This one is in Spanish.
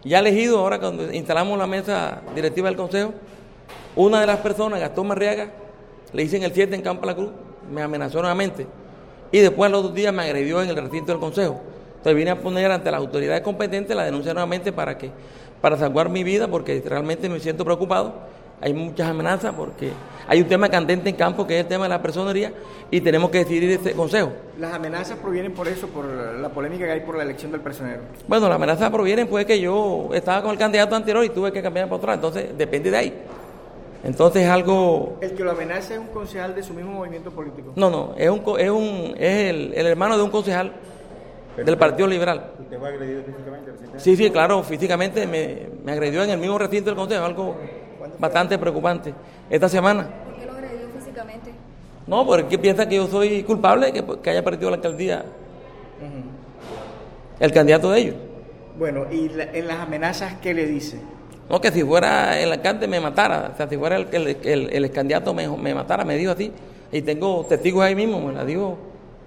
Ya elegido, ahora cuando instalamos la mesa directiva del Consejo, una de las personas, Gastón Marriaga, le dicen el 7 en Campo La Cruz, me amenazó nuevamente. Y después los 2 días me agredió en el recinto del Consejo. Entonces vine a poner ante las autoridades competentes la denuncia nuevamente para salvar mi vida, porque realmente me siento preocupado. Hay muchas amenazas porque hay un tema candente en campo que es el tema de la personería y tenemos que decidir este consejo. ¿Las amenazas provienen por eso, por la polémica que hay por la elección del personero? Bueno, las amenazas provienen pues que yo estaba con el candidato anterior y tuve que cambiar para otro lado, entonces depende de ahí. Entonces es algo... ¿El que lo amenaza es un concejal de su mismo movimiento político? No, es el hermano de un concejal del Partido Liberal. ¿Usted fue agredido físicamente? Sí, claro, físicamente me agredió en el mismo recinto del consejo, algo bastante preocupante. Esta semana. ¿Por qué lo agredió físicamente? No, porque piensa que yo soy culpable que haya perdido la alcaldía el candidato de ellos. Bueno, ¿y en las amenazas qué le dice? No, que si fuera el alcalde me matara, o sea, si fuera el candidato me matara, me dijo así. Y tengo testigos ahí mismo, me la dijo